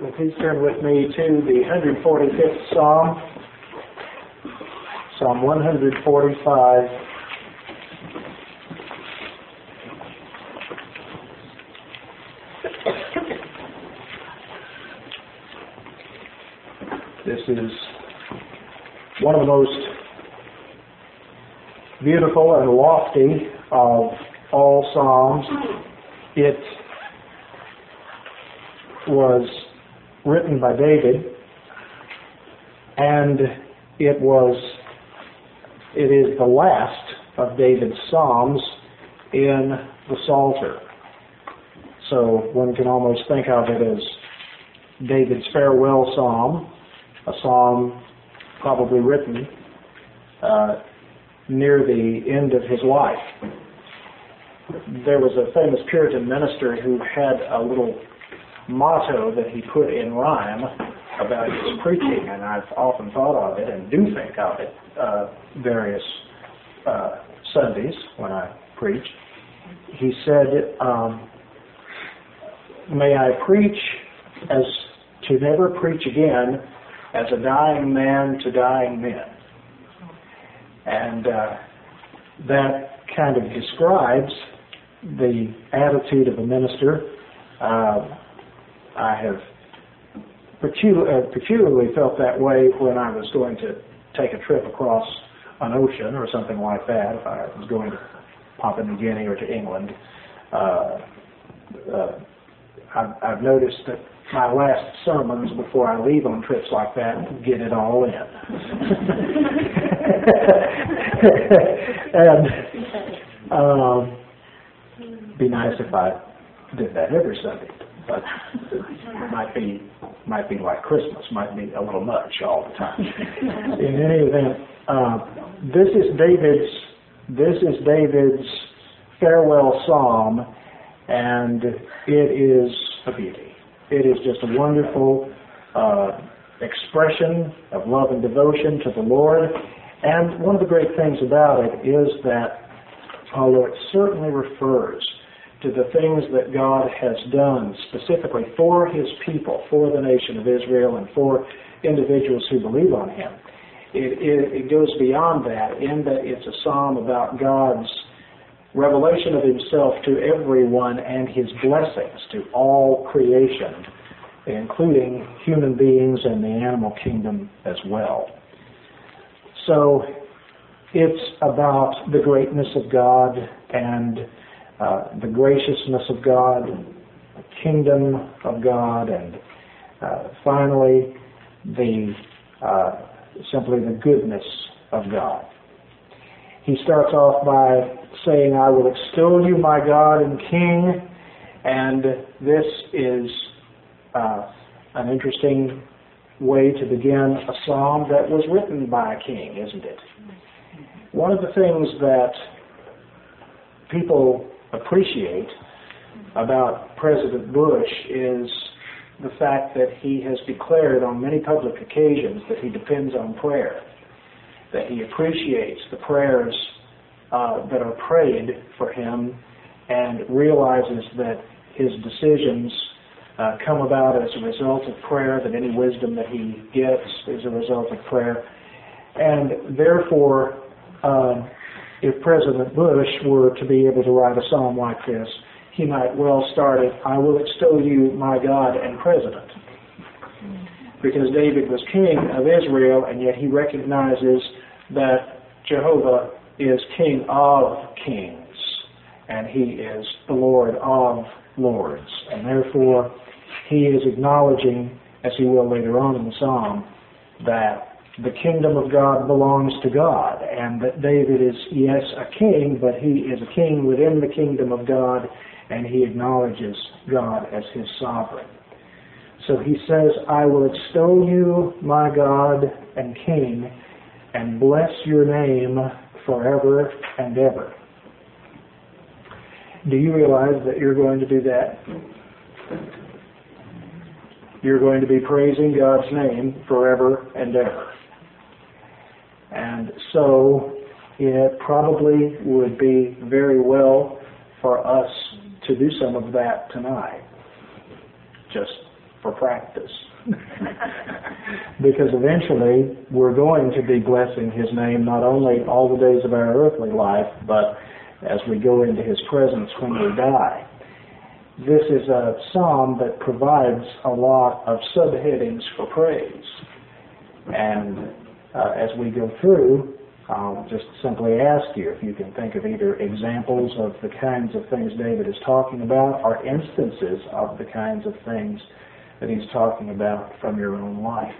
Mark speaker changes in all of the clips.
Speaker 1: Well, please turn with me to the 145th Psalm, Psalm 145. This is one of the most beautiful and lofty of all Psalms. It was written by David, and it is the last of David's Psalms in the Psalter. So one can almost think of it as David's farewell psalm, a psalm probably written near the end of his life. There was a famous Puritan minister who had a little motto that he put in rhyme about his preaching, and I've often thought of it and do think of it various Sundays when I preach. He said, may I preach as to never preach again, as a dying man to dying men. And that kind of describes the attitude of a minister. I have peculiarly felt that way when I was going to take a trip across an ocean or something like that. If I was going to Papua New Guinea or to England, I've noticed that my last sermons before I leave on trips like that get it all in. And be nice if I did that every Sunday. But it might be like Christmas, might be a little much all the time. In any event, this is David's farewell psalm, and it is a beauty. It is just a wonderful expression of love and devotion to the Lord. And one of the great things about it is that although it certainly refers to the things that God has done specifically for His people, for the nation of Israel, and for individuals who believe on Him, it goes beyond that in that it's a psalm about God's revelation of Himself to everyone and His blessings to all creation, including human beings and the animal kingdom as well. So it's about the greatness of God and the graciousness of God, the kingdom of God, and finally simply the goodness of God. He starts off by saying, I will extol you, my God and King, and this is an interesting way to begin a psalm that was written by a king, isn't it? One of the things that people appreciate about President Bush is the fact that he has declared on many public occasions that he depends on prayer, that he appreciates the prayers that are prayed for him, and realizes that his decisions come about as a result of prayer, that any wisdom that he gets is a result of prayer. And therefore, if President Bush were to be able to write a psalm like this, he might well start it, I will extol you, my God and President. Because David was king of Israel, and yet he recognizes that Jehovah is King of kings, and He is the Lord of lords. And therefore, he is acknowledging, as he will later on in the psalm, that the kingdom of God belongs to God, and that David is, yes, a king, but he is a king within the kingdom of God, and he acknowledges God as his sovereign. So he says, I will extol you, my God and King, and bless your name forever and ever. Do you realize that you're going to do that? You're going to be praising God's name forever and ever. And so it probably would be very well for us to do some of that tonight. Just for practice. Because eventually we're going to be blessing His name not only all the days of our earthly life, but as we go into His presence when we die. This is a psalm that provides a lot of subheadings for praise. And as we go through, I'll just simply ask you if you can think of either examples of the kinds of things David is talking about or instances of the kinds of things that he's talking about from your own life.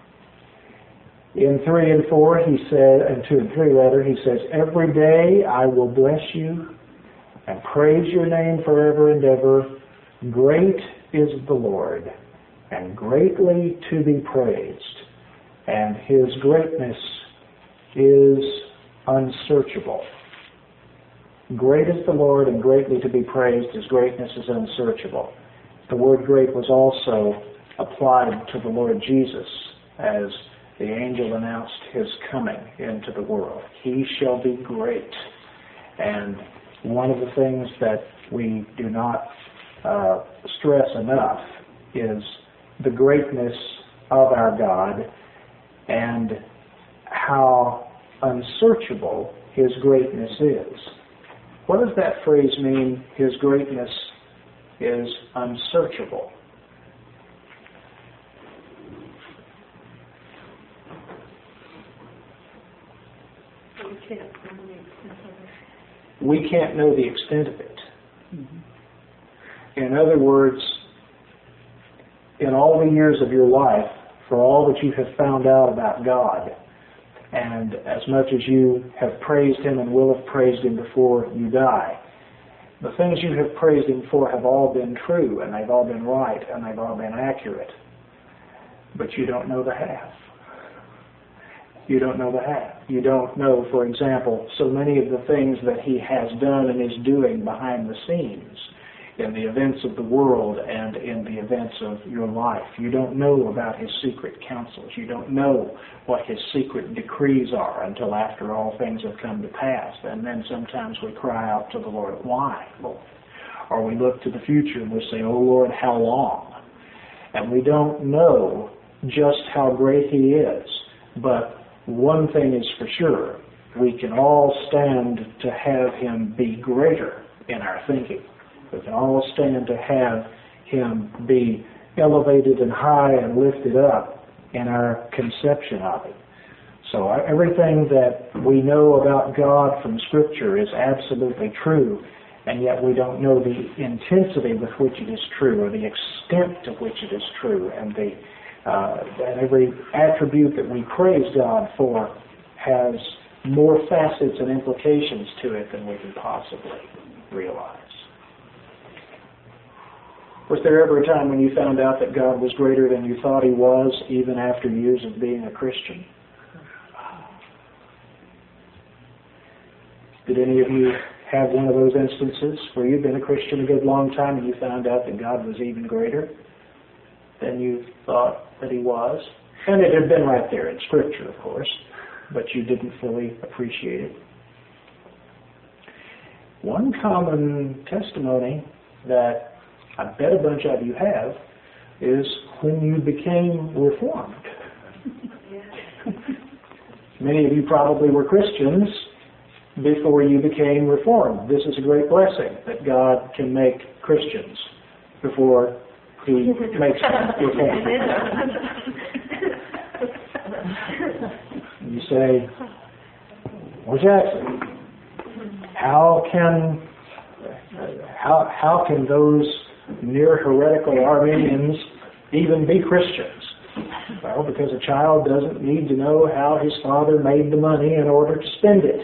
Speaker 1: In 3 and 4, he said, and 2 and 3 rather, he says, "Every day I will bless you and praise your name forever and ever. Great is the Lord, and greatly to be praised, and His greatness is unsearchable." Great is the Lord, and greatly to be praised. His greatness is unsearchable. The word great was also applied to the Lord Jesus as the angel announced His coming into the world. He shall be great. And one of the things that we do not stress enough is the greatness of our God and how unsearchable His greatness is. What does that phrase mean, His greatness is unsearchable? We can't know the extent of it. In other words, in all the years of your life, for all that you have found out about God, and as much as you have praised Him and will have praised Him before you die, the things you have praised Him for have all been true, and they've all been right, and they've all been accurate. But you don't know the half. You don't know the half. You don't know, for example, so many of the things that He has done and is doing behind the scenes in the events of the world and in the events of your life. You don't know about His secret counsels. You don't know what His secret decrees are until after all things have come to pass. And then sometimes we cry out to the Lord, "Why, Lord?" Or we look to the future and we say, "Oh Lord, how long?" And we don't know just how great He is. But one thing is for sure, we can all stand to have Him be greater in our thinking. We can all stand to have Him be elevated and high and lifted up in our conception of Him. So everything that we know about God from Scripture is absolutely true, and yet we don't know the intensity with which it is true or the extent to which it is true, and every attribute that we praise God for has more facets and implications to it than we can possibly realize. Was there ever a time when you found out that God was greater than you thought He was, even after years of being a Christian? Did any of you have one of those instances where you've been a Christian a good long time and you found out that God was even greater than you thought that He was? And it had been right there in Scripture, of course, but you didn't fully appreciate it. One common testimony that I bet a bunch of you have is when you became Reformed. Many of you probably were Christians before you became Reformed. This is a great blessing that God can make Christians before He makes them Reformed. You say, "Well, Jackson, how can those near heretical Arminians even be Christians?" Well, because a child doesn't need to know how his father made the money in order to spend it.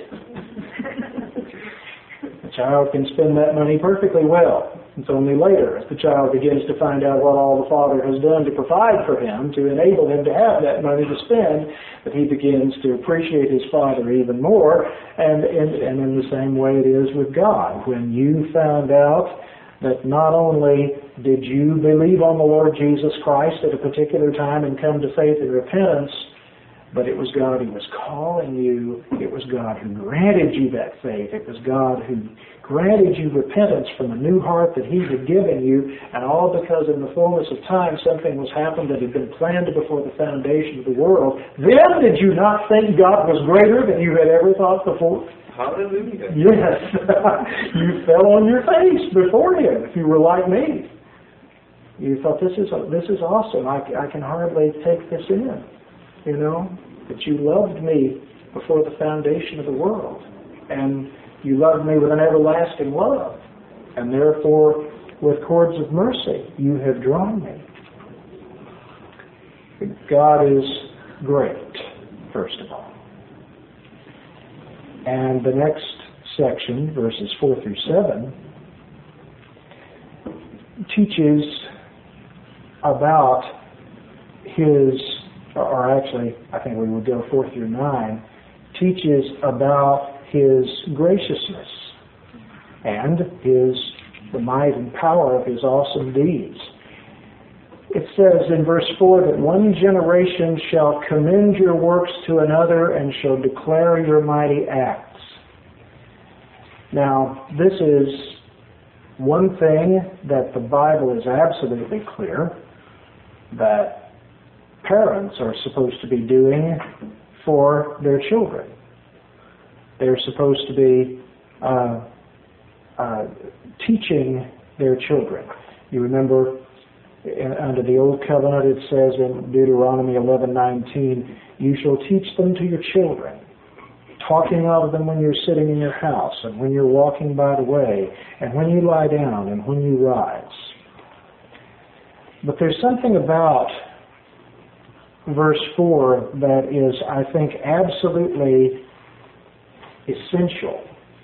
Speaker 1: The child can spend that money perfectly well. It's only later, as the child begins to find out what all the father has done to provide for him, to enable him to have that money to spend, that he begins to appreciate his father even more. And in the same way it is with God. When you found out that not only did you believe on the Lord Jesus Christ at a particular time and come to faith and repentance, But it was God who was calling you. It was God who granted you that faith. It was God who granted you repentance from a new heart that He had given you, and all because in the fullness of time something was happened that had been planned before the foundation of the world. Then did you not think God was greater than you had ever thought before?
Speaker 2: Hallelujah.
Speaker 1: Yes. You fell on your face before Him if you were like me. You thought, this is awesome. I can hardly take this in. You know, that you loved me before the foundation of the world. And you loved me with an everlasting love. And therefore, with cords of mercy, you have drawn me. God is great, first of all. And the next section, verses 4 through 7, teaches about His, or actually, I think we would go 4 through 9, teaches about His graciousness and the might and power of His awesome deeds. It says in verse 4 that one generation shall commend your works to another and shall declare your mighty acts. Now, this is one thing that the Bible is absolutely clear that parents are supposed to be doing for their children. They're supposed to be teaching their children. You remember under the Old Covenant it says in Deuteronomy 11:19, you shall teach them to your children, talking of them when you're sitting in your house and when you're walking by the way and when you lie down and when you rise. But there's something about verse 4 that is, I think, absolutely essential.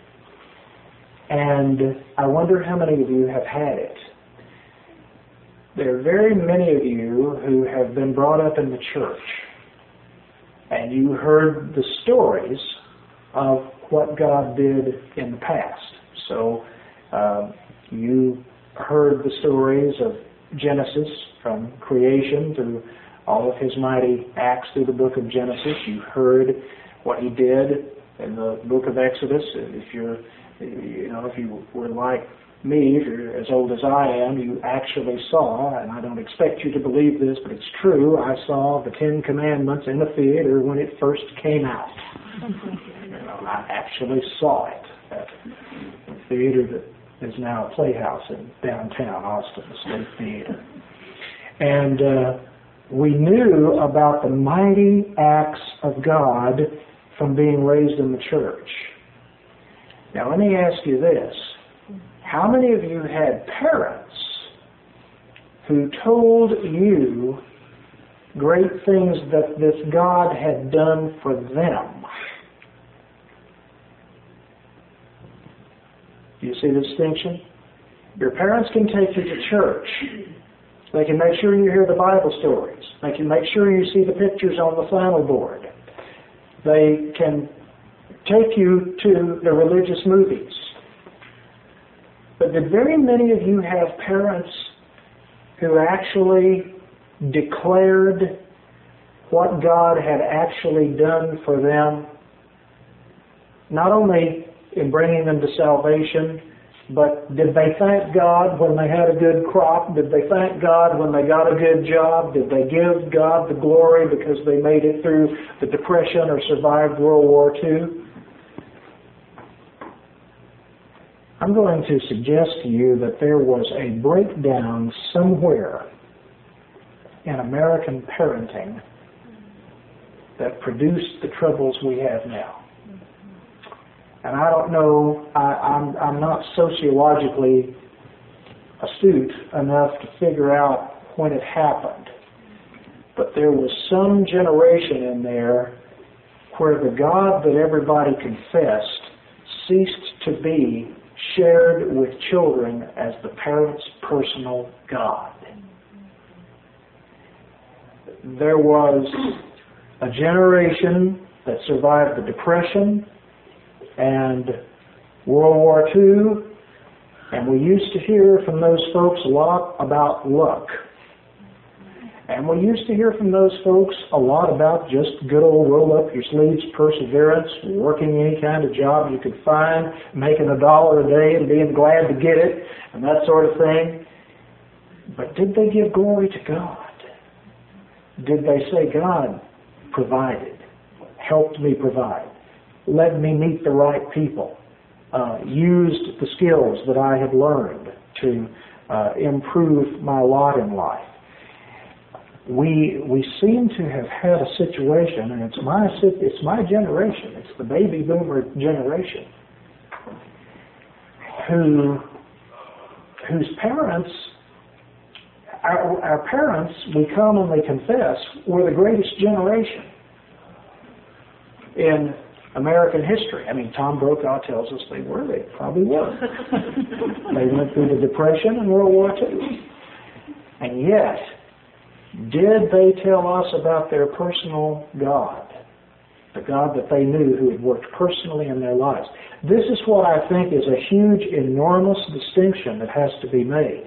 Speaker 1: And I wonder how many of you have had it. There are very many of you who have been brought up in the church, and you heard the stories of what God did in the past. So you heard the stories of Genesis, from creation through all of His mighty acts through the book of Genesis. You heard what He did in the book of Exodus. If you were like me, if you're as old as I am, you actually saw, and I don't expect you to believe this, but it's true, I saw the Ten Commandments in a theater when it first came out. I actually saw it at the theater that is now a playhouse in downtown Austin, the State Theater. And we knew about the mighty acts of God from being raised in the church. Now let me ask you this. How many of you had parents who told you great things that this God had done for them? Do you see the distinction? Your parents can take you to church. They can make sure you hear the Bible stories. They can make sure you see the pictures on the flannel board. They can take you to the religious movies. But did very many of you have parents who actually declared what God had actually done for them? Not only in bringing them to salvation, but did they thank God when they had a good crop? Did they thank God when they got a good job? Did they give God the glory because they made it through the Depression or survived World War II? I'm going to suggest to you that there was a breakdown somewhere in American parenting that produced the troubles we have now. And I don't know, I'm not sociologically astute enough to figure out when it happened. But there was some generation in there where the God that everybody confessed ceased to be shared with children as the parents' personal God. There was a generation that survived the Depression and World War II, and we used to hear from those folks a lot about luck. And we used to hear from those folks a lot about just good old roll-up-your-sleeves perseverance, working any kind of job you could find, making $1 a day and being glad to get it, and that sort of thing. But did they give glory to God? Did they say, God provided, helped me provide, led me meet the right people, used the skills that I had learned to improve my lot in life? We seem to have had a situation, and it's my generation, it's the baby boomer generation, whose parents, our parents, we commonly confess, were the greatest generation in American history. I mean, Tom Brokaw tells us they were. They probably were. They went through the Depression and World War II. And yet, did they tell us about their personal God? The God that they knew who had worked personally in their lives. This is what I think is a huge, enormous distinction that has to be made.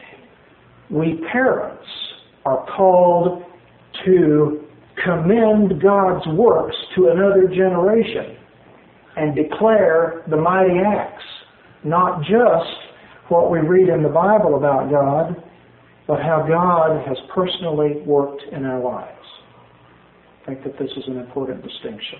Speaker 1: We parents are called to commend God's works to another generation and declare the mighty acts, not just what we read in the Bible about God, but how God has personally worked in our lives. I think that this is an important distinction.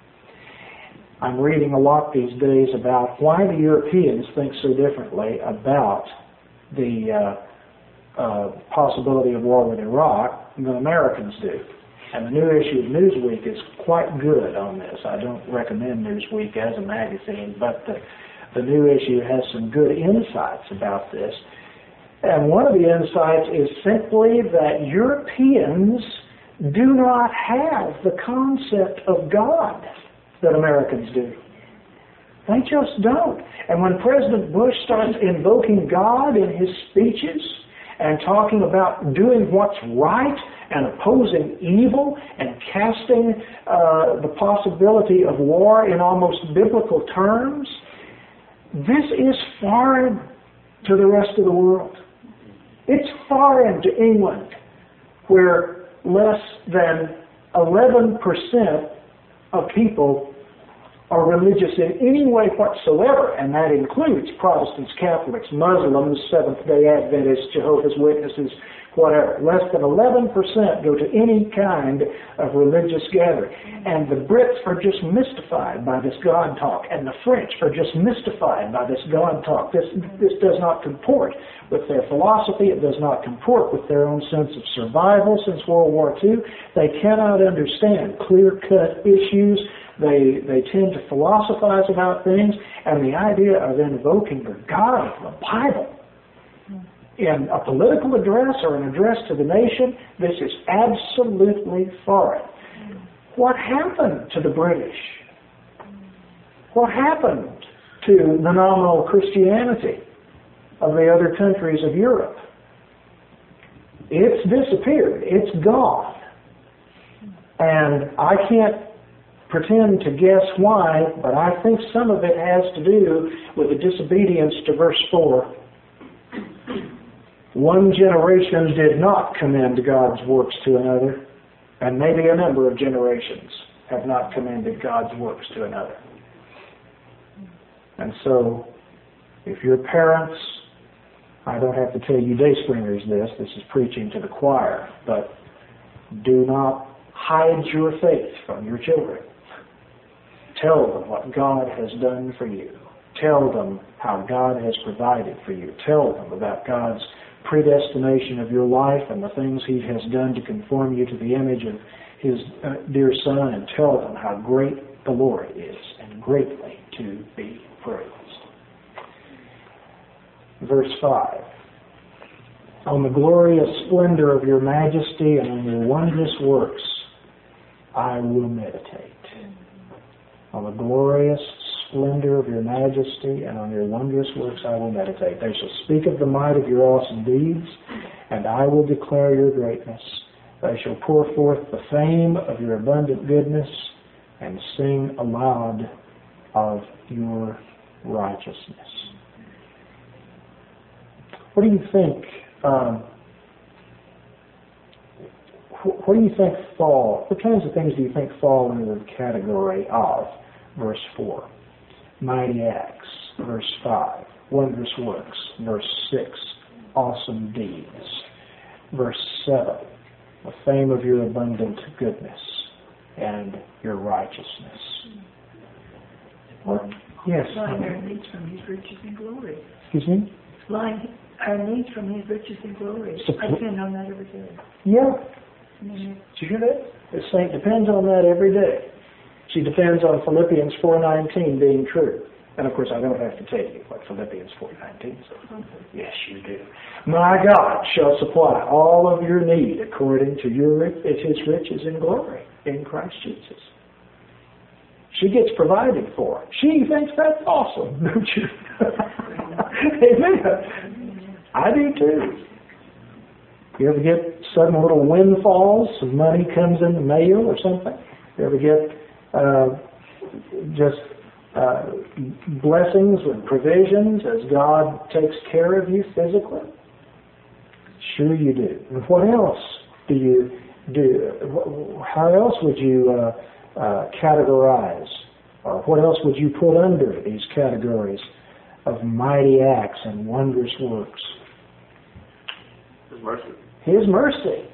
Speaker 1: I'm reading a lot these days about why the Europeans think so differently about the possibility of war with Iraq than Americans do. And the new issue of Newsweek is quite good on this. I don't recommend Newsweek as a magazine, but the new issue has some good insights about this. And one of the insights is simply that Europeans do not have the concept of God that Americans do. They just don't. And when President Bush starts invoking God in his speeches and talking about doing what's right and opposing evil and casting the possibility of war in almost biblical terms, this is foreign to the rest of the world. It's foreign to England, where less than 11% of people are religious in any way whatsoever, and that includes Protestants, Catholics, Muslims, Seventh-day Adventists, Jehovah's Witnesses, whatever. Less than 11% go to any kind of religious gathering. And the Brits are just mystified by this God talk, and the French are just mystified by this God talk. This does not comport with their philosophy. It does not comport with their own sense of survival since World War II. They cannot understand clear-cut issues. They tend to philosophize about things, and the idea of invoking the God of the Bible in a political address or an address to the nation, this is absolutely foreign. What happened to the British? What happened to the nominal Christianity of the other countries of Europe? It's disappeared. It's gone. And I can't pretend to guess why, but I think some of it has to do with the disobedience to verse 4. One generation did not commend God's works to another, and maybe a number of generations have not commended God's works to another. And so, if your parents, I don't have to tell you Dayspringers this is preaching to the choir, but do not hide your faith from your children. Tell them what God has done for you. Tell them how God has provided for you. Tell them about God's predestination of your life and the things He has done to conform you to the image of His dear Son, and tell them how great the Lord is and greatly to be praised. Verse 5. On the glorious splendor of your majesty and on your wondrous works I will meditate. On the glorious splendor of your majesty and on your wondrous works I will meditate. They shall speak of the might of your awesome deeds, and I will declare your greatness. They shall pour forth the fame of your abundant goodness and sing aloud of your righteousness. What do you think
Speaker 2: what do you think fall? What kinds of things do you think fall into the category of verse 4? Mighty acts, verse 5. Wondrous works, verse 6. Awesome deeds, verse 7. The fame of your abundant goodness and your righteousness. What? Yes.
Speaker 3: Supplying our needs from His riches and glory.
Speaker 2: Excuse me?
Speaker 3: Supplying our needs from His riches and glory. I depend on that every day.
Speaker 2: Yeah.
Speaker 3: Mm-hmm.
Speaker 2: Did you hear that? The saint depends on that every day. She depends on Philippians 4:19 being true. And of course, I don't have to tell you what Philippians 4:19 says. Yes, you do. My God shall supply all of your need according to His riches and glory in Christ Jesus. She gets provided for. She thinks that's awesome, don't you? Amen. I do too. You ever get sudden little windfalls? Some money comes in the mail or something? You ever get blessings and provisions as God takes care of you physically? Sure you do. And what else do you do? How else would you categorize, or what else would you put under these categories of mighty acts and wondrous works?
Speaker 4: His mercy.
Speaker 2: His mercy.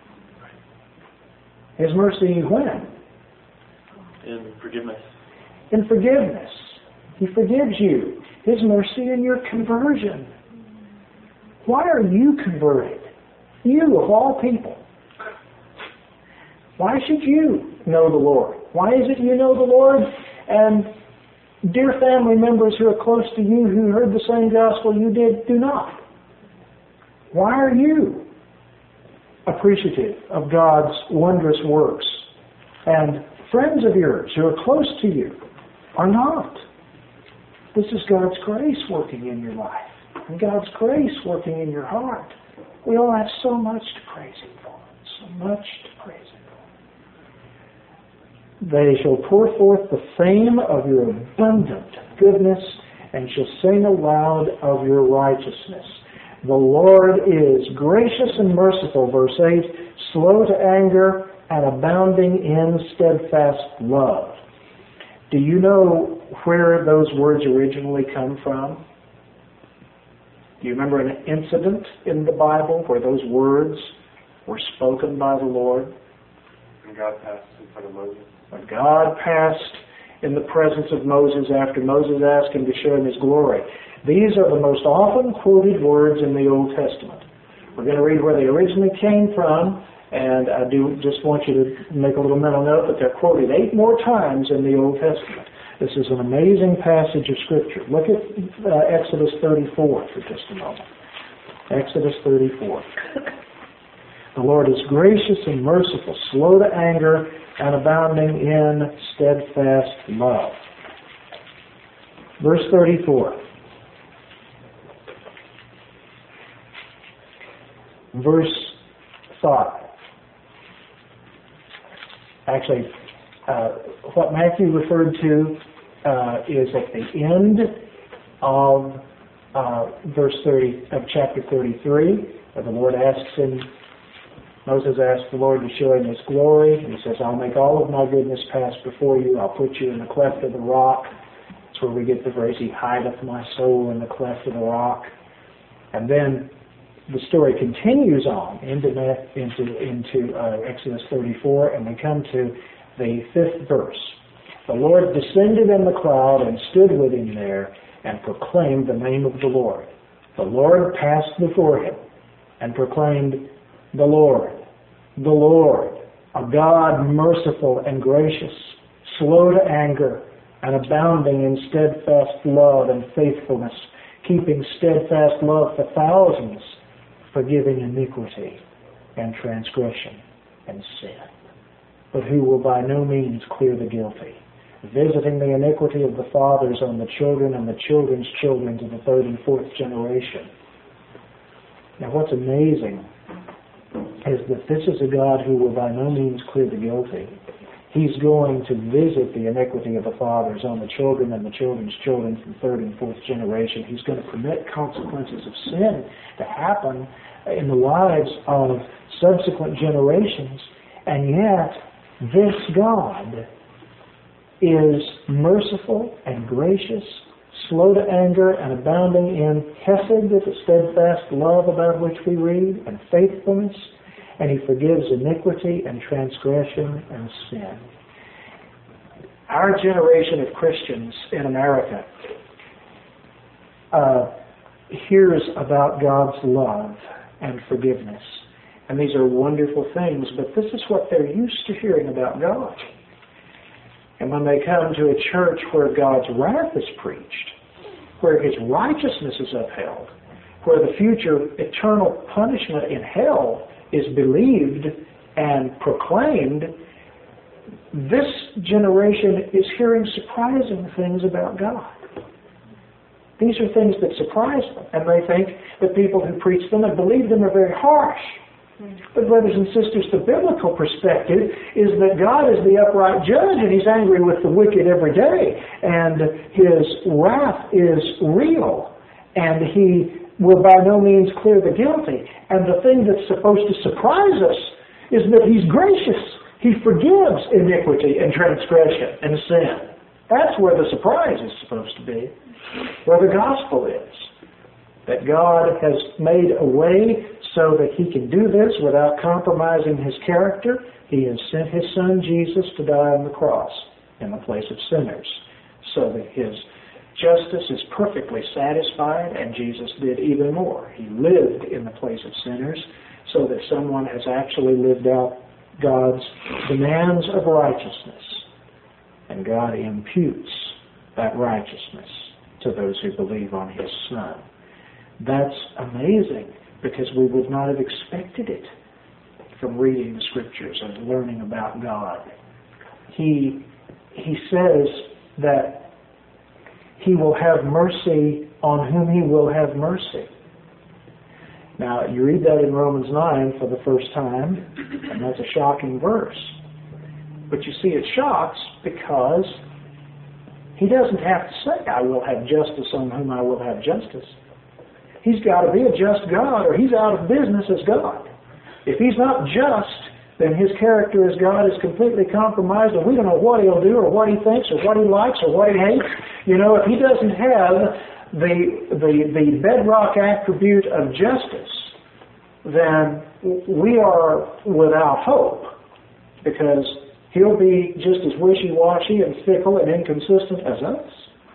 Speaker 2: His mercy when?
Speaker 4: In forgiveness.
Speaker 2: In forgiveness. He forgives you. His mercy in your conversion. Why are you converted? You, of all people. Why should you know the Lord? Why is it you know the Lord and dear family members who are close to you who heard the same gospel you did do not? Why are you appreciative of God's wondrous works and friends of yours who are close to you are not? This is God's grace working in your life and God's grace working in your heart. We all have so much to praise Him for. So much to praise Him for. They shall pour forth the fame of your abundant goodness and shall sing aloud of your righteousness. The Lord is gracious and merciful, verse 8, slow to anger and abounding in steadfast love. Do you know where those words originally come from? Do you remember an incident in the Bible where those words were spoken by the Lord?
Speaker 4: When God passed in front of Moses.
Speaker 2: When God passed in the presence of Moses after Moses asked Him to show Him His glory. These are the most often quoted words in the Old Testament. We're going to read where they originally came from, and I do just want you to make a little mental note that they're quoted 8 more times in the Old Testament. This is an amazing passage of Scripture. Look at Exodus 34 for just a moment. Exodus 34. The Lord is gracious and merciful, slow to anger, and abounding in steadfast love. Verse 34. Verse 5. Actually, what Matthew referred to is at the end of verse 30 of chapter 33, where the Lord asks him, Moses asked the Lord to show him His glory, and He says, I'll make all of my goodness pass before you. I'll put you in the cleft of the rock. That's where we get the phrase, He hideth my soul in the cleft of the rock. And then the story continues on into Exodus 34, and we come to the 5th verse. The Lord descended in the cloud and stood with Him there and proclaimed the name of the Lord. The Lord passed before Him and proclaimed, the Lord, a God merciful and gracious, slow to anger, and abounding in steadfast love and faithfulness, keeping steadfast love for thousands, forgiving iniquity and transgression and sin, but who will by no means clear the guilty, visiting the iniquity of the fathers on the children and the children's children to the 3rd and 4th generation. Now what's amazing is that this is a God who will by no means clear the guilty. He's going to visit the iniquity of the fathers on the children and the children's children from 3rd and 4th generation. He's going to permit consequences of sin to happen in the lives of subsequent generations. And yet, this God is merciful and gracious, slow to anger, and abounding in hesed, the steadfast love about which we read, and faithfulness, and He forgives iniquity and transgression and sin.
Speaker 1: Our generation of Christians in America hears about God's love and forgiveness. And these are wonderful things, but this is what they're used to hearing about God. And when they come to a church where God's wrath is preached, where His righteousness is upheld, where the future eternal punishment in hell is believed and proclaimed, this generation is hearing surprising things about God. These are things that surprise them, and they think that people who preach them and believe them are very harsh. But brothers and sisters, the biblical perspective is that God is the upright judge, and He's angry with the wicked every day, and His wrath is real, and He will by no means clear the guilty. And the thing that's supposed to surprise us is that He's gracious. He forgives iniquity and transgression and sin. That's where the surprise is supposed to be, where the gospel is. That God has made a way so that He can do this without compromising His character. He has sent His Son Jesus to die on the cross in the place of sinners, so that His justice is perfectly satisfied, and Jesus did even more. He lived in the place of sinners so that someone has actually lived out God's demands of righteousness, and God imputes that righteousness to those who believe on His Son. That's amazing, because we would not have expected it from reading the Scriptures and learning about God. He says that He will have mercy on whom He will have mercy. Now, you read that in Romans 9 for the first time, and that's a shocking verse. But you see, it shocks because He doesn't have to say, I will have justice on whom I will have justice. He's got to be a just God, or He's out of business as God. If He's not just, then His character as God is completely compromised, and we don't know what He'll do, or what He thinks, or what He likes, or what He hates. You know, if He doesn't have the bedrock attribute of justice, then we are without hope, because He'll be just as wishy-washy and fickle and inconsistent as us.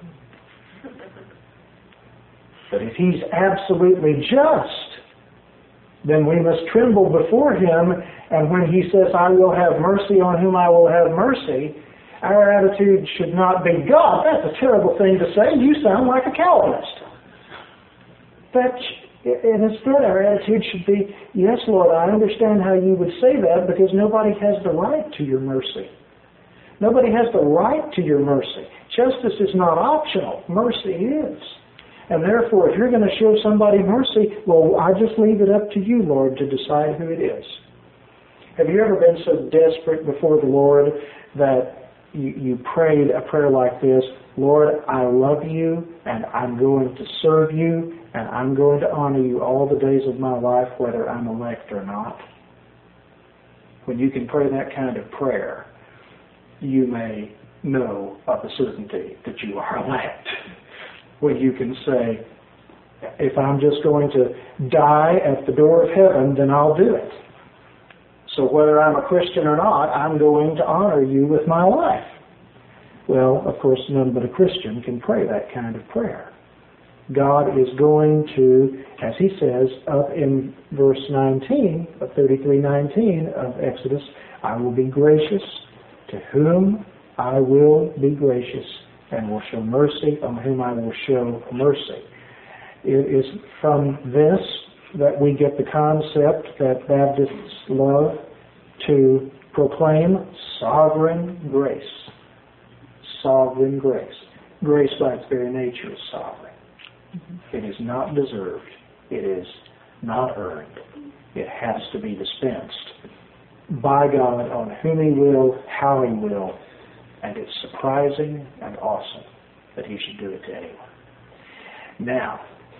Speaker 1: But if He's absolutely just, then we must tremble before Him, and when He says, I will have mercy on whom I will have mercy, our attitude should not be, God, that's a terrible thing to say. You sound like a Calvinist. And instead, our attitude should be, yes, Lord, I understand how you would say that, because nobody has the right to your mercy. Nobody has the right to your mercy. Justice is not optional. Mercy is. And therefore, if you're going to show somebody mercy, well, I just leave it up to you, Lord, to decide who it is. Have you ever been so desperate before the Lord that you prayed a prayer like this, Lord, I love you, and I'm going to serve you, and I'm going to honor you all the days of my life, whether I'm elect or not? When you can pray that kind of prayer, you may know of a certainty that you are elect. When you can say, if I'm just going to die at the door of heaven, then I'll do it. So whether I'm a Christian or not, I'm going to honor you with my life. Well, of course, none but a Christian can pray that kind of prayer. God is going to, as He says up in verse 19, of 33:19 of Exodus, I will be gracious to whom I will be gracious, and will show mercy on whom I will show mercy. It is from this that we get the concept that Baptists love to proclaim sovereign grace. Sovereign grace. Grace by its very nature is sovereign. It is not deserved. It is not earned. It has to be dispensed by God on whom He will, how He will, and it's surprising and awesome that He should do it to anyone. Now,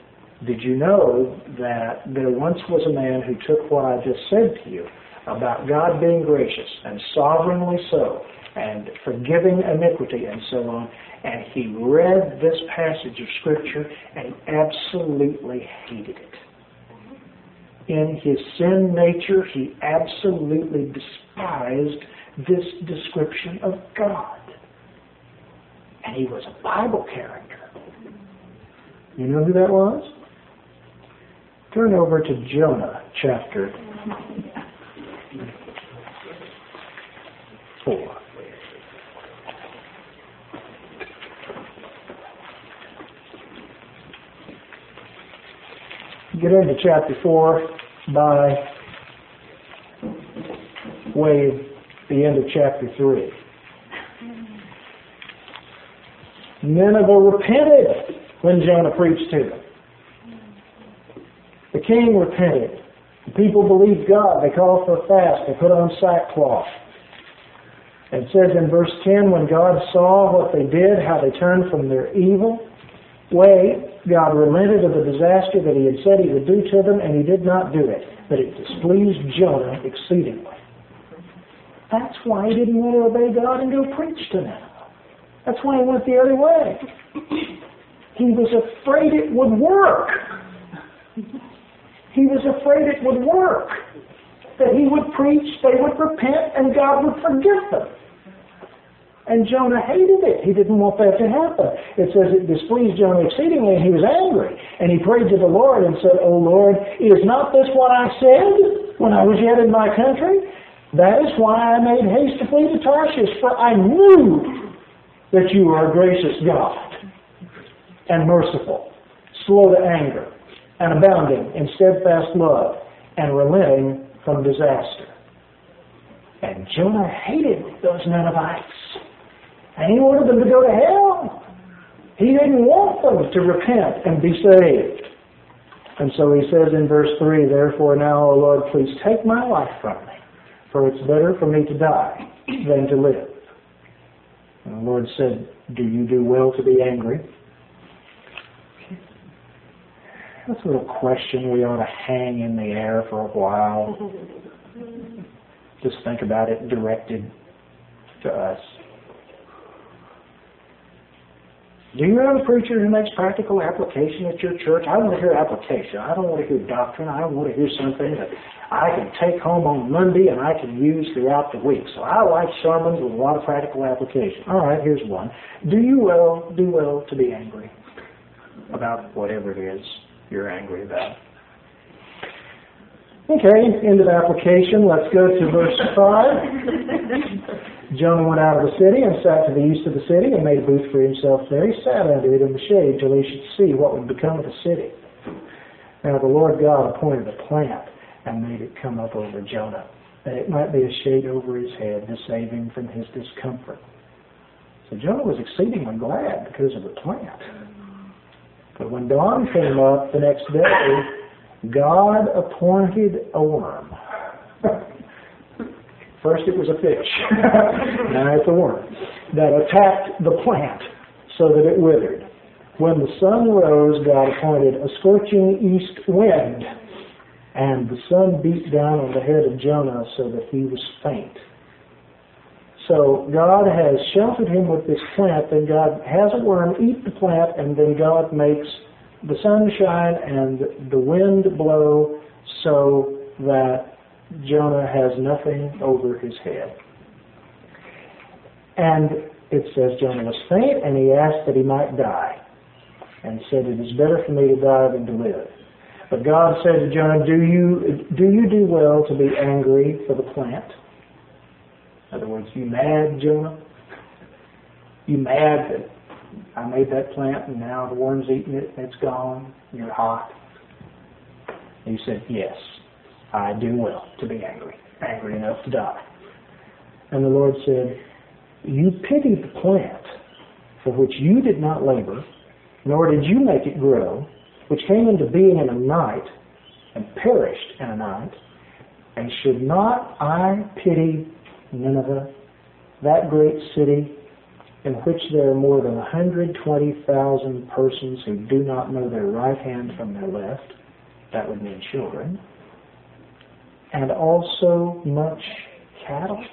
Speaker 1: Did you know that there once was a man who took what I just said to you about God being gracious and sovereignly so, and forgiving iniquity and so on, and he read this passage of Scripture and absolutely hated it. In his sin nature, he absolutely despised this description of God. And he was a Bible character. You know who that was? Turn over to Jonah chapter 4. Get into chapter 4 by way of the end of chapter 3. Nineveh repented when Jonah preached to them. The king repented. The people believed God. They called for a fast. They put on sackcloth. It says in verse 10, when God saw what they did, how they turned from their evil way, God relented of the disaster that he had said he would do to them, and he did not do it. But it displeased Jonah exceedingly. That's why he didn't want to obey God and go preach to them. That's why he went the other way. He was afraid it would work. He was afraid it would work. That he would preach, they would repent, and God would forgive them. And Jonah hated it. He didn't want that to happen. It says it displeased Jonah exceedingly, and he was angry. And he prayed to the Lord and said, O Lord, is not this what I said when I was yet in my country? That is why I made haste to flee to Tarshish, for I knew that you are a gracious God and merciful, slow to anger, and abounding in steadfast love, and relenting from disaster. And Jonah hated those Ninevites. And he wanted them to go to hell. He didn't want them to repent and be saved. And so he says in verse 3, therefore now, O Lord, please take my life from me, for it's better for me to die than to live. And the Lord said, do you do well to be angry? That's a little question we ought to hang in the air for a while. Just think about it directed to us. Do you have a preacher who makes practical application at your church? I want to hear application. I don't want to hear doctrine. I want to hear something that I can take home on Monday and I can use throughout the week. So I like sermons with a lot of practical application. All right, here's one. Do well to be angry about whatever it is you're angry about. Okay, end of application. Let's go to verse 5. Jonah went out of the city and sat to the east of the city and made a booth for himself there. He sat under it in the shade till he should see what would become of the city. Now the Lord God appointed a plant and made it come up over Jonah, that it might be a shade over his head to save him from his discomfort. So Jonah was exceedingly glad because of the plant. But when dawn came up the next day, God appointed a worm. First it was a fish, now it's a worm, that attacked the plant so that it withered. When the sun rose, God appointed a scorching east wind, and the sun beat down on the head of Jonah so that he was faint. So God has sheltered him with this plant, then God has a worm eat the plant, and then God makes the sun shine and the wind blow so that Jonah has nothing over his head. And it says Jonah was faint, and he asked that he might die, and said, it is better for me to die than to live. But God said to Jonah, do you do well to be angry for the plant? In other words, you mad, Jonah? You mad that I made that plant and now the worm's eaten it and it's gone and you're hot? And he said, yes, I do well to be angry enough to die. And the Lord said, you pitied the plant for which you did not labor, nor did you make it grow, which came into being in a night and perished in a night, and should not I pity Nineveh, that great city,
Speaker 2: in which there are more than 120,000 persons who do not know their right hand from their left, that would mean children, and also much cattle.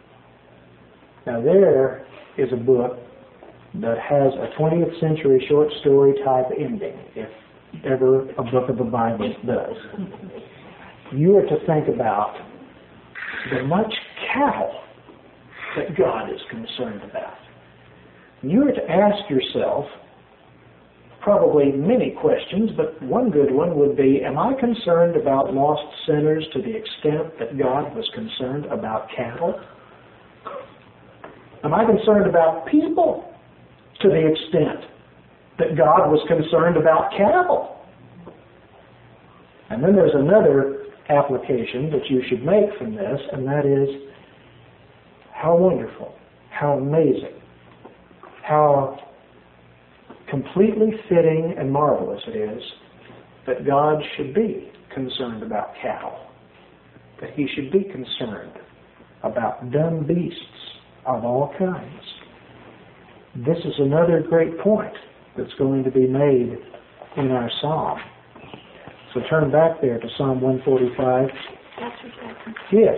Speaker 2: Now there is a book that has a 20th century short story type ending, if ever a book of the Bible does. You are to think about the much cattle that God is concerned about. You are to ask yourself probably many questions, but one good one would be, am I concerned about lost sinners to the extent that God was concerned about cattle? Am I concerned about people to the extent that God was concerned about cattle? And then there's another application that you should make from this, and that is, how wonderful, how amazing, how completely fitting and marvelous it is that God should be concerned about cattle, that He should be concerned about dumb beasts of all kinds. This is another great point that's going to be made in our psalm. So turn back there to Psalm 145.
Speaker 3: Pastor Jackson,
Speaker 2: Yes.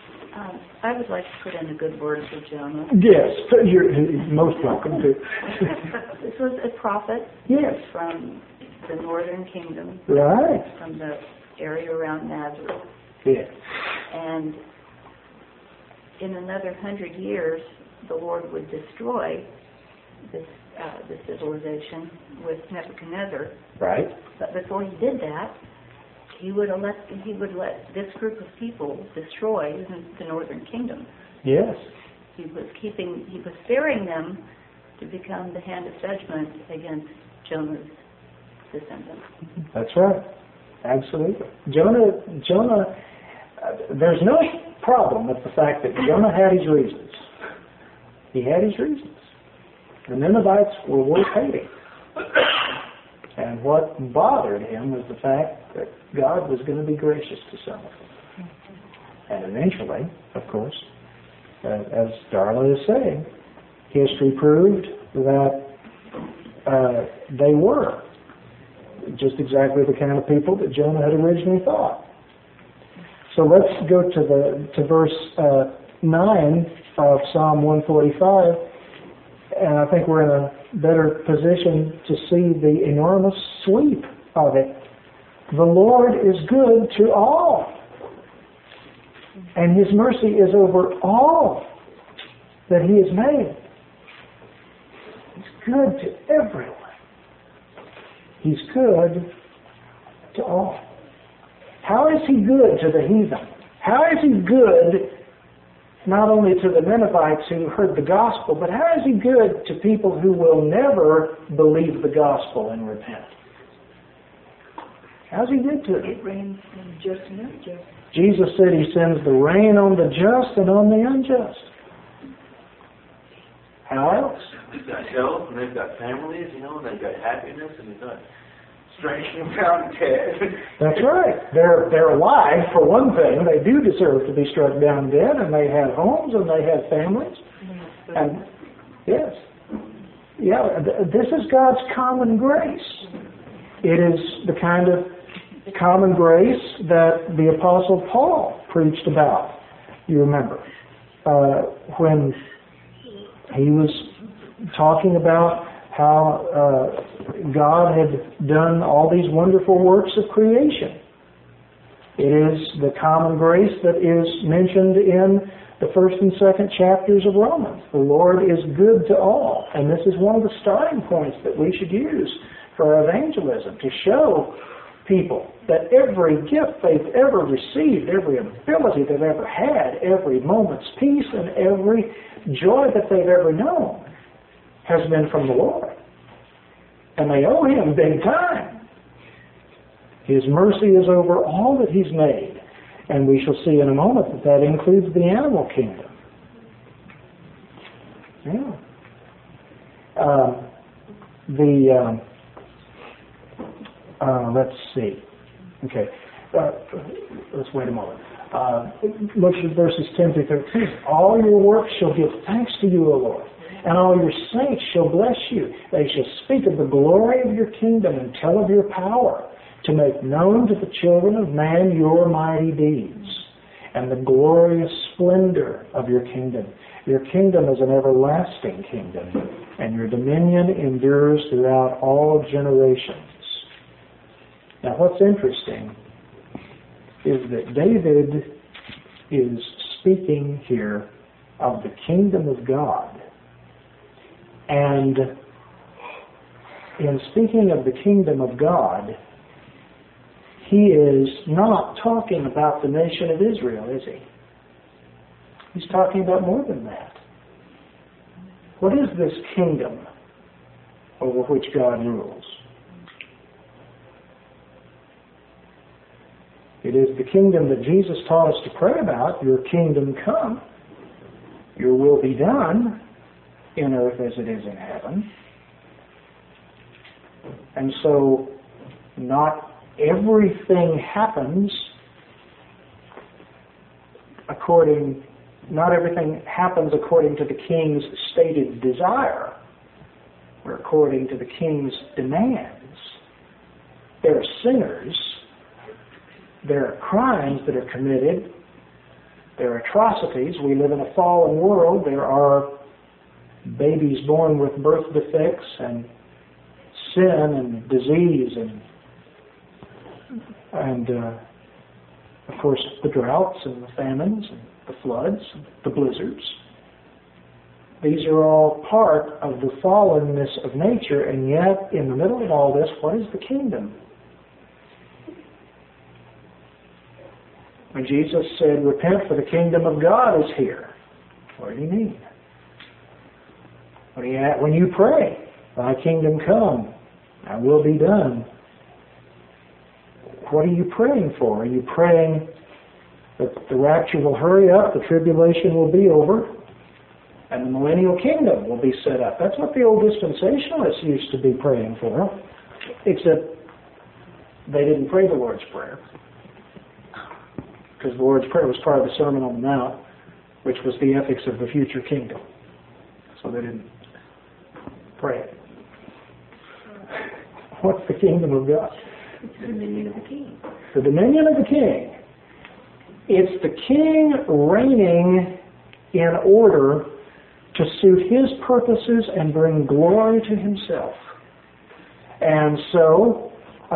Speaker 3: I would like to put in a good word for Jonah.
Speaker 2: Yes, you're most welcome to.
Speaker 3: This was a prophet
Speaker 2: Yes.
Speaker 3: from the northern kingdom,
Speaker 2: Right.
Speaker 3: from the area around Nazareth.
Speaker 2: Yes.
Speaker 3: And in another 100 years, the Lord would destroy this the civilization with Nebuchadnezzar.
Speaker 2: Right.
Speaker 3: But before He did that, He would let this group of people destroy the northern kingdom.
Speaker 2: Yes.
Speaker 3: He was sparing them to become the hand of judgment against Jonah's descendants.
Speaker 2: That's right. Absolutely. Jonah, there's no problem with the fact that Jonah had his reasons. He had his reasons. The Ninevites were worth hating. And what bothered him was the fact that God was going to be gracious to some of them. And eventually, of course, as Darla is saying, history proved that they were just exactly the kind of people that Jonah had originally thought. So let's go to verse 9 of Psalm 145, and I think we're in a better position to see the enormous sweep of it. The Lord is good to all, and His mercy is over all that He has made. He's good to everyone. He's good to all. How is He good to the heathen? How is He good not only to the Ninevites who heard the gospel, but how is He good to people who will never believe the gospel and repent? How's He good to them?
Speaker 3: It rains on just and unjust.
Speaker 2: Jesus said He sends the rain on the just and on the unjust. How else?
Speaker 4: They've got health, and they've got families, and they've got happiness, and they've got strength and found dead.
Speaker 2: That's right. They're alive, for one thing. They do deserve to be struck down dead, and they have homes, and they have families. And yes. Yeah, this is God's common grace. It is the kind of common grace that the Apostle Paul preached about. You remember when he was talking about how God had done all these wonderful works of creation. It is the common grace that is mentioned in the first and second chapters of Romans. The Lord is good to all. And this is one of the starting points that we should use for our evangelism, to show people that every gift they've ever received, every ability they've ever had, every moment's peace and every joy that they've ever known has been from the Lord. And they owe Him big time. His mercy is over all that He's made. And we shall see in a moment that that includes the animal kingdom. Yeah. Let's see. Okay. Let's wait a moment. Look at verses 10 through 13. All your works shall give thanks to you, O Lord. and all your saints shall bless you. They shall speak of the glory of your kingdom and tell of your power, to make known to the children of man your mighty deeds and the glorious splendor of your kingdom. Your kingdom is an everlasting kingdom, and your dominion endures throughout all generations. Now, what's interesting is that David is speaking here of the kingdom of God. And in speaking of the kingdom of God, he is not talking about the nation of Israel, is he? He's talking about more than that. What is this kingdom over which God rules? It is the kingdom that Jesus taught us to pray about. Your kingdom come, your will be done in earth as it is in heaven. And so, not everything happens according to the king's stated desire or according to the king's demands. There are sinners, there are crimes that are committed, there are atrocities. We live in a fallen world. There are babies born with birth defects and sin and disease and of course the droughts and the famines and the floods and the blizzards. These are all part of the fallenness of nature, and yet in the middle of all this, what is the kingdom? When Jesus said, repent for the kingdom of God is here, what did he mean? When you pray, thy kingdom come, thy will be done, what are you praying for? Are you praying that the rapture will hurry up, the tribulation will be over, and the millennial kingdom will be set up? That's what the old dispensationalists used to be praying for, except they didn't pray the Lord's Prayer, because the Lord's Prayer was part of the Sermon on the Mount, which was the ethics of the future kingdom. So they didn't pray it. What's the kingdom of God?
Speaker 3: It's the dominion of the king.
Speaker 2: The dominion of the king. It's the king reigning in order to suit his purposes and bring glory to himself. And so,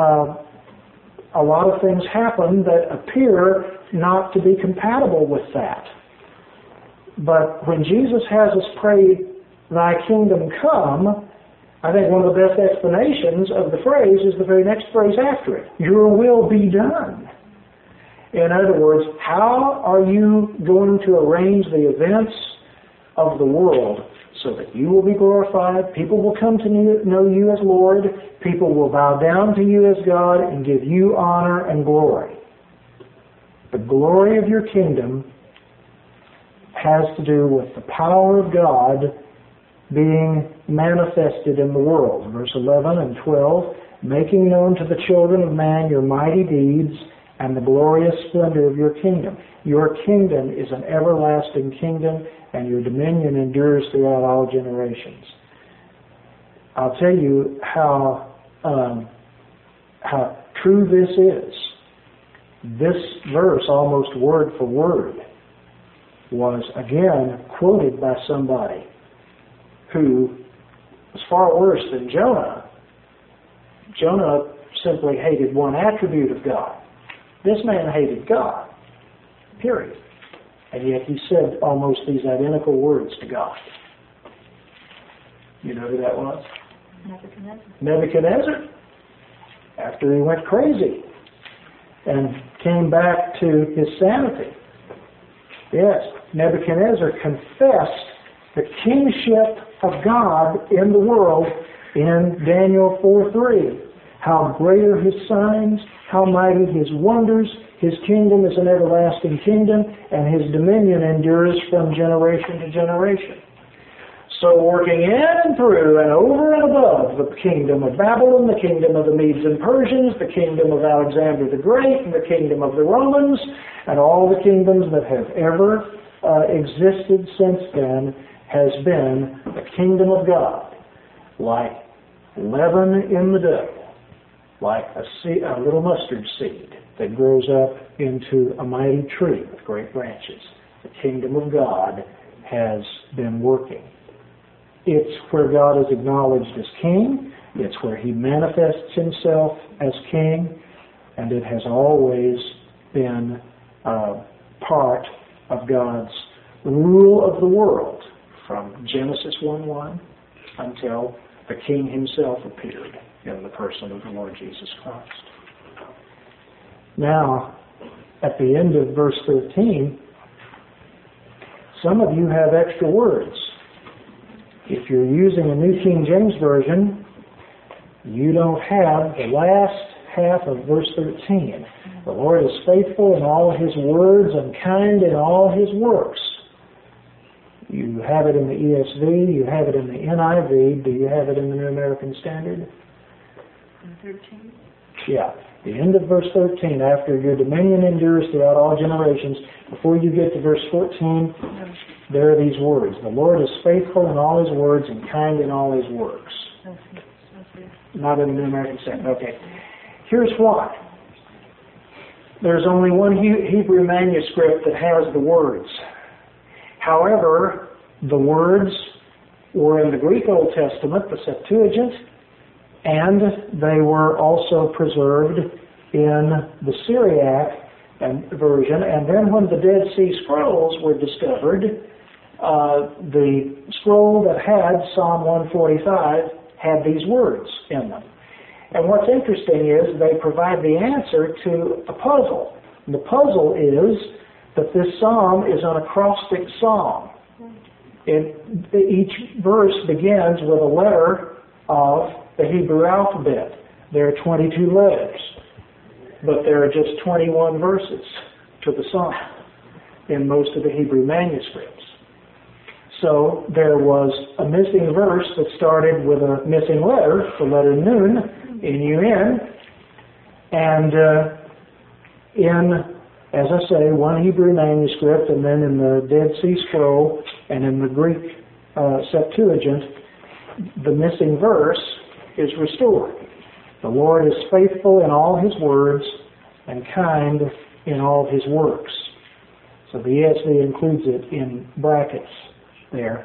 Speaker 2: a lot of things happen that appear not to be compatible with that. But when Jesus has us pray, thy kingdom come, I think one of the best explanations of the phrase is the very next phrase after it. Your will be done. In other words, how are you going to arrange the events of the world so that you will be glorified, people will come to know you as Lord, people will bow down to you as God and give you honor and glory? The glory of your kingdom has to do with the power of God being manifested in the world. Verse 11 and 12, making known to the children of man your mighty deeds and the glorious splendor of your kingdom. Your kingdom is an everlasting kingdom, and your dominion endures throughout all generations. I'll tell you how true this is. This verse, almost word for word, was again quoted by somebody who was far worse than Jonah. Jonah simply hated one attribute of God. This man hated God, period. And yet he said almost these identical words to God. You know who that was? Nebuchadnezzar. After he went crazy and came back to his sanity. Yes, Nebuchadnezzar confessed the kingship of God in the world in Daniel 4:3. How great are his signs, how mighty his wonders. His kingdom is an everlasting kingdom, and his dominion endures from generation to generation. So working in and through and over and above the kingdom of Babylon, the kingdom of the Medes and Persians, the kingdom of Alexander the Great, and the kingdom of the Romans, and all the kingdoms that have ever existed since then, has been the kingdom of God, like leaven in the dough, like a little mustard seed that grows up into a mighty tree with great branches. The kingdom of God has been working. It's where God is acknowledged as king. It's where he manifests himself as king. And it has always been part of God's rule of the world from Genesis 1:1 until the king himself appeared in the person of the Lord Jesus Christ. Now, at the end of verse 13, some of you have extra words. If you're using a New King James Version, you don't have the last half of verse 13. The Lord is faithful in all his words and kind in all his works. You have it in the ESV, you have it in the NIV. Do you have it in the New American Standard?
Speaker 3: 13?
Speaker 2: Yeah. The end of verse 13, after your dominion endures throughout all generations, before you get to verse 14, there are these words. The Lord is faithful in all his words and kind in all his works. Not in the New American Standard. Okay. Here's why. There's only one Hebrew manuscript that has the words. However, the words were in the Greek Old Testament, the Septuagint, and they were also preserved in the Syriac version. And then when the Dead Sea Scrolls were discovered, the scroll that had Psalm 145 had these words in them. And what's interesting is they provide the answer to a puzzle. And the puzzle is that this psalm is an acrostic psalm. Each verse begins with a letter of the Hebrew alphabet. There are 22 letters, but there are just 21 verses to the psalm in most of the Hebrew manuscripts. So there was a missing verse that started with a missing letter, the letter Nun, N-U-N, and in, as I say, one Hebrew manuscript, and then in the Dead Sea Scroll, and in the Greek Septuagint, the missing verse is restored. The Lord is faithful in all his words and kind in all his works. So the ESV includes it in brackets there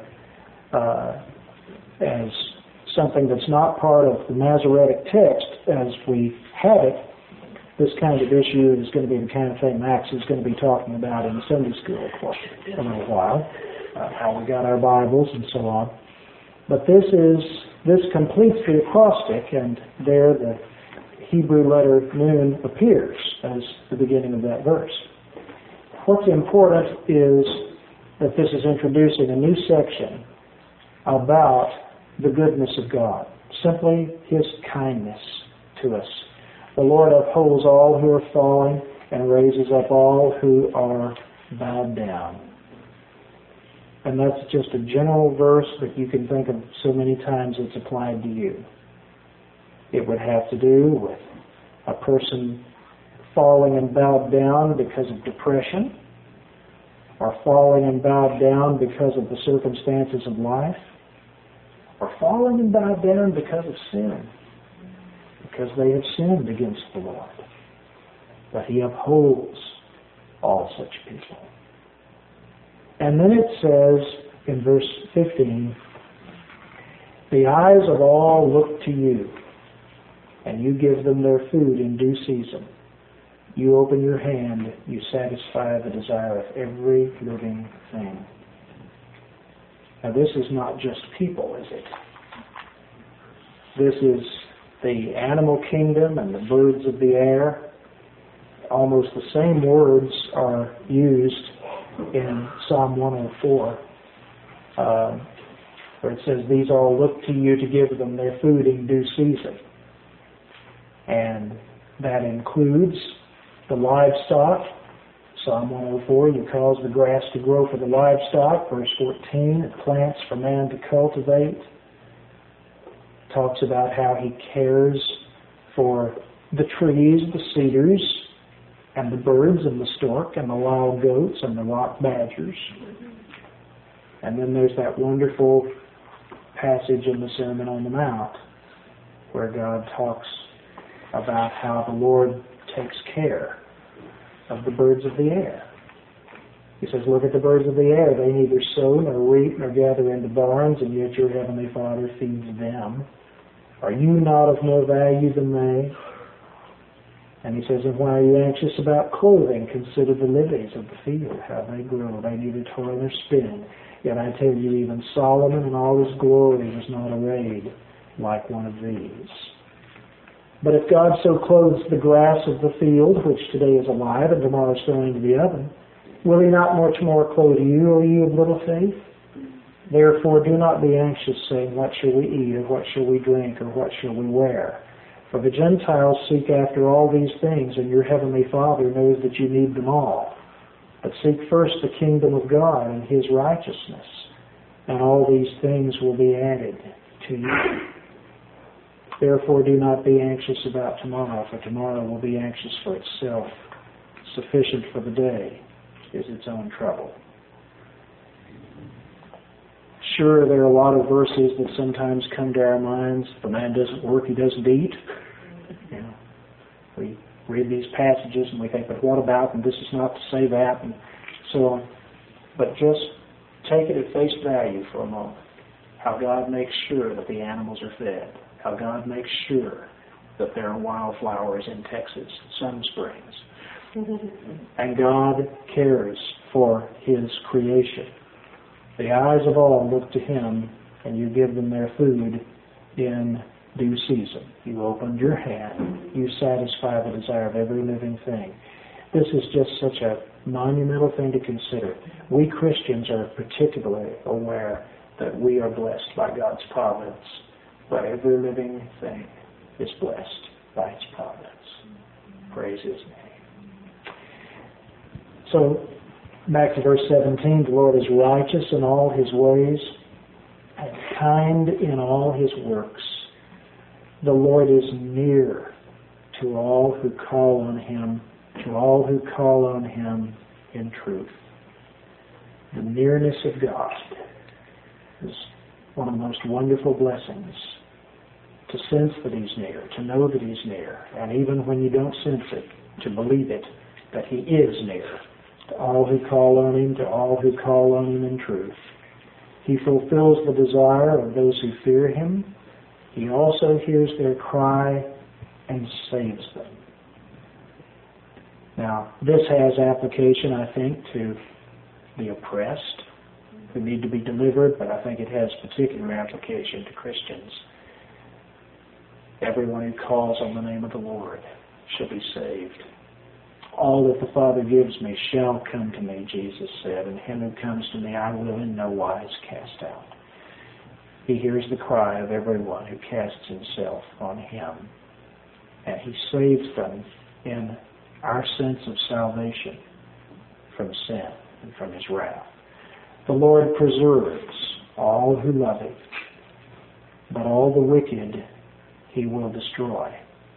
Speaker 2: as something that's not part of the Masoretic text as we have it. This kind of issue is going to be the kind of thing Max is going to be talking about in Sunday school for a little while, how we got our Bibles and so on. But this completes the acrostic, and there the Hebrew letter Nun appears as the beginning of that verse. What's important is that this is introducing a new section about the goodness of God, simply his kindness to us. The Lord upholds all who are falling and raises up all who are bowed down. And that's just a general verse that you can think of so many times it's applied to you. It would have to do with a person falling and bowed down because of depression, or falling and bowed down because of the circumstances of life, or falling and bowed down because of sin, because they have sinned against the Lord. But he upholds all such people. And then it says in verse 15, the eyes of all look to you, and you give them their food in due season. You open your hand, you satisfy the desire of every living thing. Now this is not just people, is it? This is the animal kingdom and the birds of the air. Almost the same words are used in Psalm 104, where it says, these all look to you to give them their food in due season. And that includes the livestock. Psalm 104, you cause the grass to grow for the livestock. Verse 14, it plants for man to cultivate. Talks about how he cares for the trees, the cedars, and the birds and the stork and the wild goats and the rock badgers. And then there's that wonderful passage in the Sermon on the Mount where God talks about how the Lord takes care of the birds of the air. He says, look at the birds of the air. They neither sow nor reap nor gather into barns, and yet your heavenly Father feeds them. Are you not of more value than they? And he says, and why are you anxious about clothing? Consider the lilies of the field, how they grow. They neither toil nor spin. Yet I tell you, even Solomon in all his glory was not arrayed like one of these. But if God so clothes the grass of the field, which today is alive and tomorrow is thrown into the oven, will he not much more clothe you, O you of little faith? Therefore do not be anxious, saying, what shall we eat, or what shall we drink, or what shall we wear? For the Gentiles seek after all these things, and your heavenly Father knows that you need them all. But seek first the kingdom of God and his righteousness, and all these things will be added to you. Therefore do not be anxious about tomorrow, for tomorrow will be anxious for itself. Sufficient for the day is its own trouble. Sure, there are a lot of verses that sometimes come to our minds. If a man doesn't work, he doesn't eat. You know, we read these passages and we think, but what about, and this is not to say that, and so on. But just take it at face value for a moment. How God makes sure that the animals are fed. How God makes sure that there are wildflowers in Texas, Sun Springs. And God cares for his creation. The eyes of all look to him, and you give them their food in due season. You opened your hand. You satisfy the desire of every living thing. This is just such a monumental thing to consider. We Christians are particularly aware that we are blessed by God's providence, but every living thing is blessed by his providence. Praise his name. So, back to verse 17, the Lord is righteous in all his ways and kind in all his works. The Lord is near to all who call on him, in truth. The nearness of God is one of the most wonderful blessings, to sense that he's near, to know that he's near, and even when you don't sense it, to believe it, that he is near. To all who call on him in truth. He fulfills the desire of those who fear him. He also hears their cry and saves them. Now, this has application, I think, to the oppressed who need to be delivered, but I think it has particular application to Christians. Everyone who calls on the name of the Lord shall be saved. All that the Father gives me shall come to me, Jesus said, and him who comes to me I will in no wise cast out. He hears the cry of everyone who casts himself on him, and he saves them in our sense of salvation from sin and from his wrath. The Lord preserves all who love him, but all the wicked he will destroy.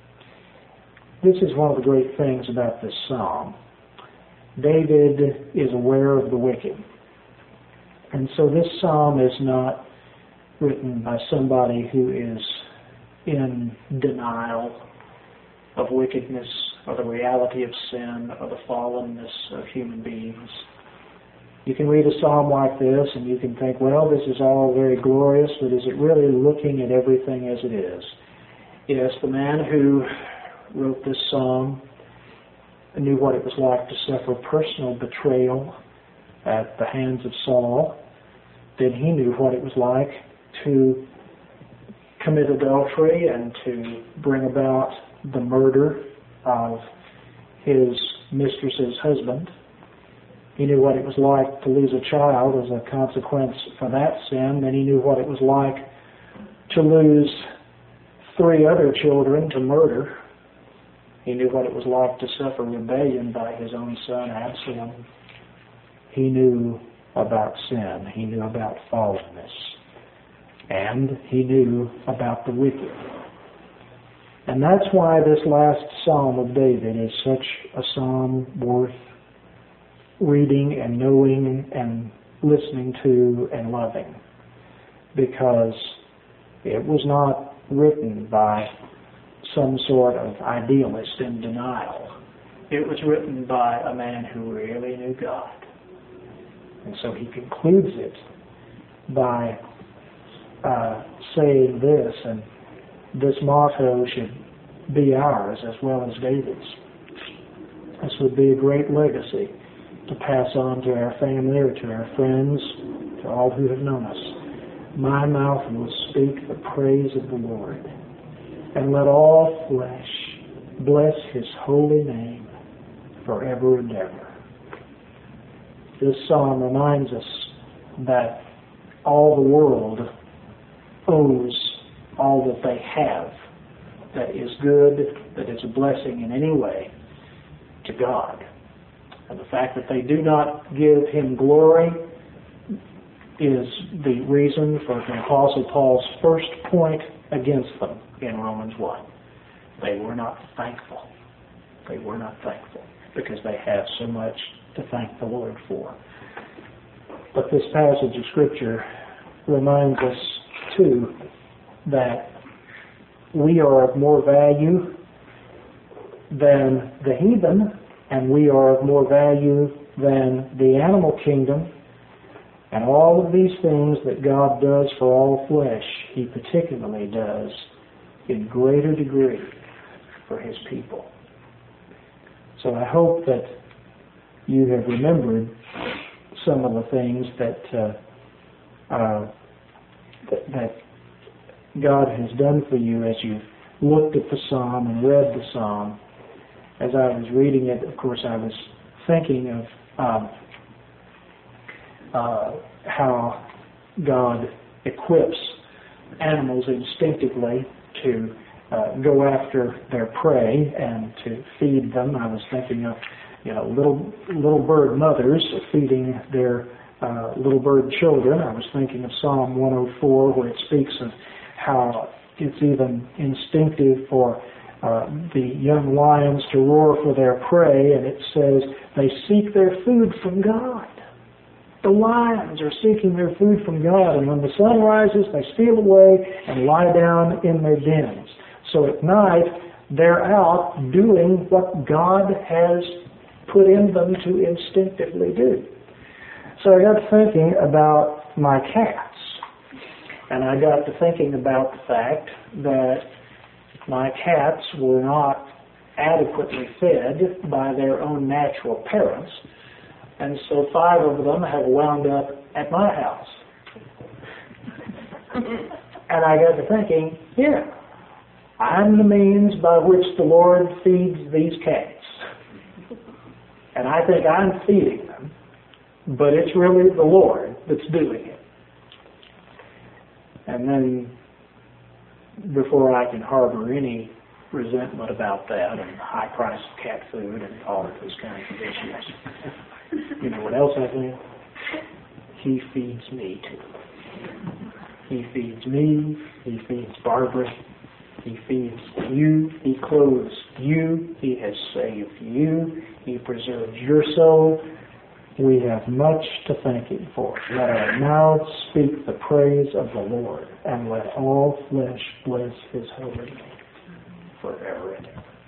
Speaker 2: This is one of the great things about this psalm. David is aware of the wicked. And so this psalm is not written by somebody who is in denial of wickedness, or the reality of sin, or the fallenness of human beings. You can read a psalm like this and you can think, well, this is all very glorious, but is it really looking at everything as it is? Yes, the man who wrote this psalm knew what it was like to suffer personal betrayal at the hands of Saul. Then he knew what it was like to commit adultery and to bring about the murder of his mistress's husband. He knew what it was like to lose a child as a consequence for that sin. Then he knew what it was like to lose 3 other children to murder. He knew what it was like to suffer rebellion by his own son Absalom. He knew about sin. He knew about fallenness. And he knew about the wicked. And that's why this last Psalm of David is such a psalm worth reading and knowing and listening to and loving, because it was not written by some sort of idealist in denial. It was written by a man who really knew God. And so he concludes it by saying this, and this motto should be ours as well as David's. This would be a great legacy to pass on to our family or to our friends, to all who have known us. My mouth will speak the praise of the Lord, and let all flesh bless His holy name forever and ever. This psalm reminds us that all the world owes all that they have that is good, that is a blessing in any way, to God. And the fact that they do not give Him glory is the reason for the Apostle Paul's first point against them in Romans 1. They were not thankful. They were not thankful because they have so much to thank the Lord for. But this passage of Scripture reminds us, too, that we are of more value than the heathen, and we are of more value than the animal kingdom. And all of these things that God does for all flesh, He particularly does in greater degree for His people. So I hope that you have remembered some of the things that God has done for you as you looked at the psalm and read the psalm. As I was reading it, of course, I was thinking of how God equips animals instinctively to go after their prey and to feed them. I was thinking of, little bird mothers feeding their little bird children. I was thinking of Psalm 104, where it speaks of how it's even instinctive for the young lions to roar for their prey, and it says they seek their food from God. The lions are seeking their food from God, and when the sun rises, they steal away and lie down in their dens. So at night, they're out doing what God has put in them to instinctively do. So I got to thinking about my cats, and I got to thinking about the fact that my cats were not adequately fed by their own natural parents, and so 5 of them have wound up at my house. And I got to thinking, I'm the means by which the Lord feeds these cats. And I think I'm feeding them, but it's really the Lord that's doing it. And then, before I can harbor any resentment about that and the high price of cat food and all of those kinds of issues, you know what else I think? He feeds me too. He feeds me, He feeds Barbara, He feeds you, He clothes you, He has saved you, He preserves your soul. We have much to thank Him for. Let our mouths speak the praise of the Lord, and let all flesh bless His holy name forever and ever.